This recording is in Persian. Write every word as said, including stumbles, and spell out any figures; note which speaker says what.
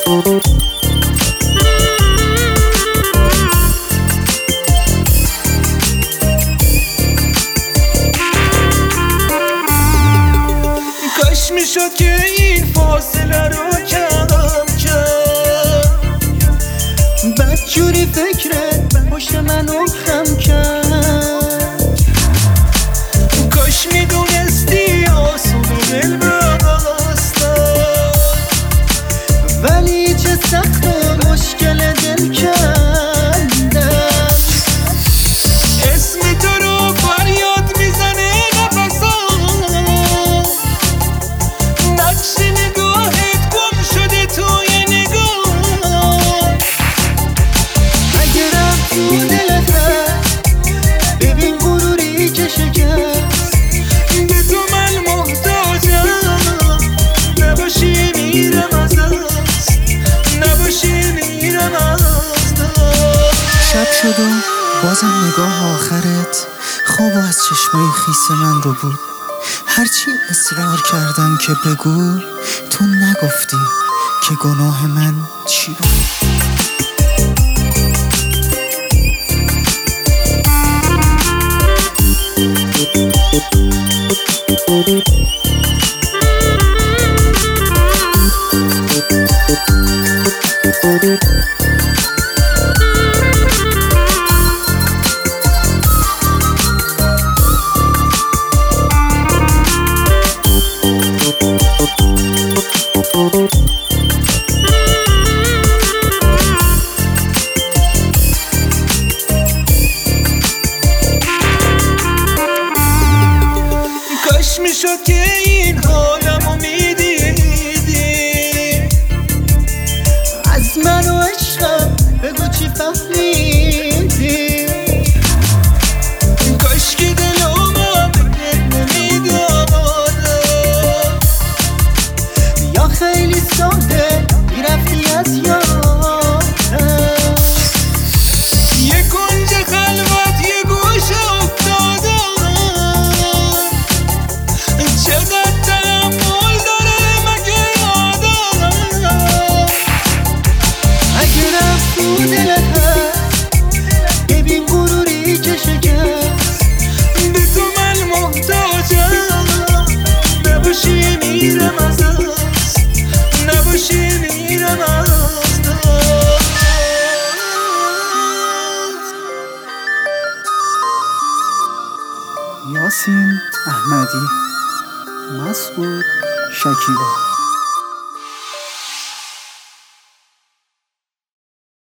Speaker 1: کاش میشد که این فاصله رو کم کرد، بدجوری فکرت پشت منو خم کرد. کاش میدونستی آسونه دل بستن، ولی چه سخت و مشکل دل کردن. اسم تو رو فریاد میزنه نفسم، نقش نگاهت گم شده توی نگاه. اگه رفت تو دلت ببین غروری که شکست، به تو من محتاجم، نباشی میرم از دست، نباشی میرم از دست.
Speaker 2: شب شد و بازم نگاه آخرت خواب و از چشمای خیس من رو بود. هرچی اصرار کردم که بگو تو نگفتی که گناه من چی بود.
Speaker 1: کاش میشد که این حالمو میدیدی، از من و عشقم بگو چی فهمیدی. کاش که دلومو بهت نمیدادم، یا خیلی ساده میرفتی از یادم. یه کنج خلوت یه گوشه افتادم، چقدر تحمل داره مگه آدم. اگه رفت تو دلت ببین غروری که شکست، به تو من محتاجم، نباشی میرم از دست، نباشی میرم از دست.
Speaker 2: یاسین احمدی، مسعود شکیبا.